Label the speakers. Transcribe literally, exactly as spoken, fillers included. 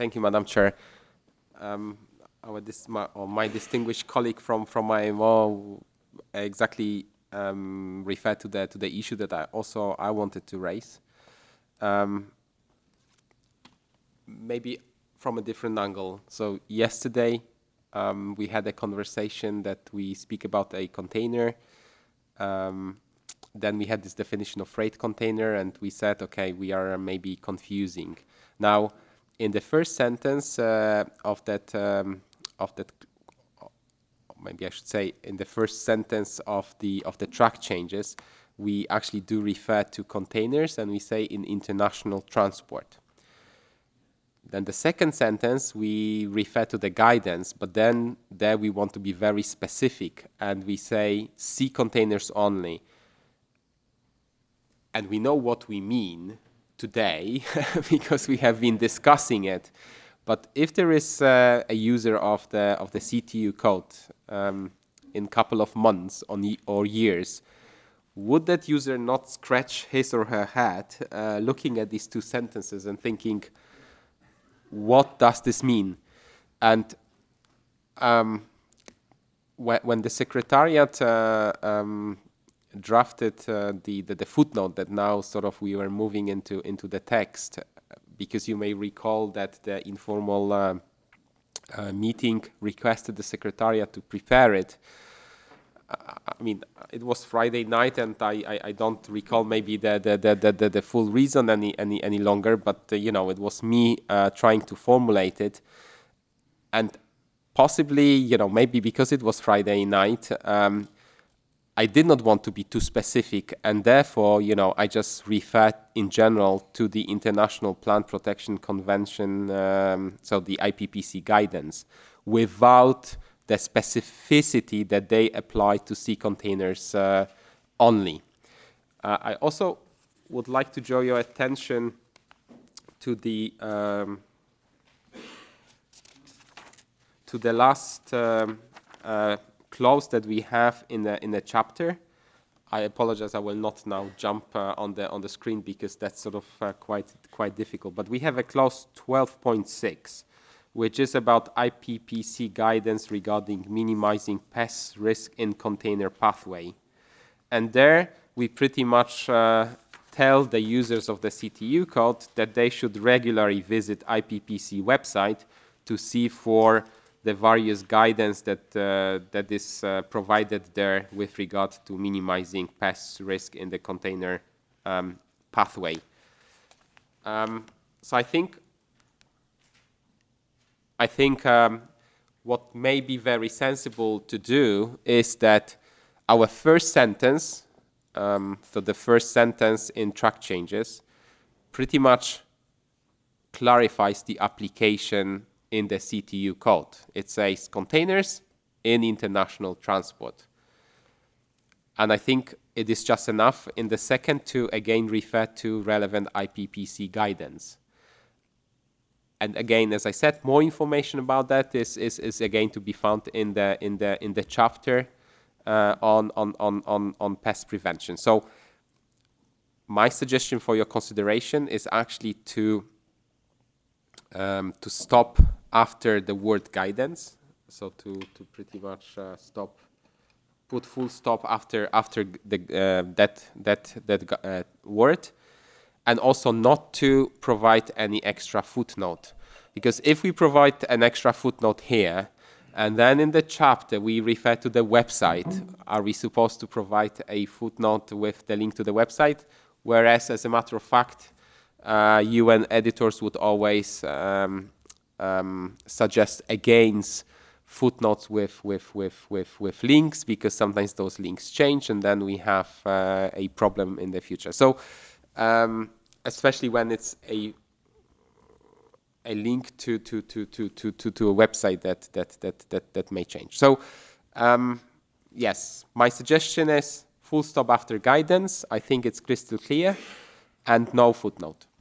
Speaker 1: thank you, Madam Chair. Um, our dis my, or my distinguished colleague from from my more exactly um, referred to the to the issue that I also I wanted to raise. Um, maybe from a different angle. So yesterday um, we had a conversation that we speak about a container. Um, then we had this definition of freight container, and we said, okay, we are maybe confusing. Now, in the first sentence uh, of that um, of that, maybe I should say, in the first sentence of the of the track changes, we actually do refer to containers, and we say in international transport. Then the second sentence, we refer to the guidance, but then there we want to be very specific, and we say sea containers only. And we know what we mean today because we have been discussing it. But if there is uh, a user of the of the C T U code um, in a couple of months on or years, would that user not scratch his or her head uh, looking at these two sentences and thinking, what does this mean? And um, when, when the Secretariat uh, um, drafted uh, the, the the footnote that now sort of we were moving into into the text, because you may recall that the informal uh, uh, meeting requested the Secretariat to prepare it. I mean, it was Friday night, and I, I, I don't recall maybe the the, the, the, the full reason any any any longer. But uh, you know, it was me uh, trying to formulate it, and possibly, you know, maybe because it was Friday night, um, I did not want to be too specific, and therefore, you know, I just referred in general to the International Plant Protection Convention, um, so the I P P C guidance, without the specificity that they apply to sea containers uh, only. Uh, I also would like to draw your attention to the um, to the last um, uh, clause that we have in the in the chapter. I apologize. I will not now jump uh, on the on the screen because that's sort of uh, quite quite difficult. But we have a clause twelve point six, which is about I P P C guidance regarding minimizing pest risk in container pathway. And there we pretty much uh, tell the users of the C T U code that they should regularly visit I P P C website to see for the various guidance that uh, that is uh, provided there with regard to minimizing pest risk in the container um, pathway. Um, so I think I think um, what may be very sensible to do is that our first sentence, um, so the first sentence in track changes, pretty much clarifies the application in the C T U code. It says containers in international transport. And I think it is just enough in the second to again refer to relevant I P P C guidance. And again, as I said, more information about that is, is, is again to be found in the in the in the chapter uh, on, on on on on pest prevention. So my suggestion for your consideration is actually to um, to stop after the word guidance. So to to pretty much uh, stop, put full stop after after the uh, that that that uh, word, and also not to provide any extra footnote. Because if we provide an extra footnote here, and then in the chapter we refer to the website, are we supposed to provide a footnote with the link to the website? Whereas, as a matter of fact, uh, U N editors would always um, um, suggest against footnotes with, with, with, with, with links, because sometimes those links change, and then we have uh, a problem in the future. So um, especially when it's a a link to to to to to to, to a website that that that that that may change. So um, yes, my suggestion is full stop after guidance. I think it's crystal clear, and no footnote.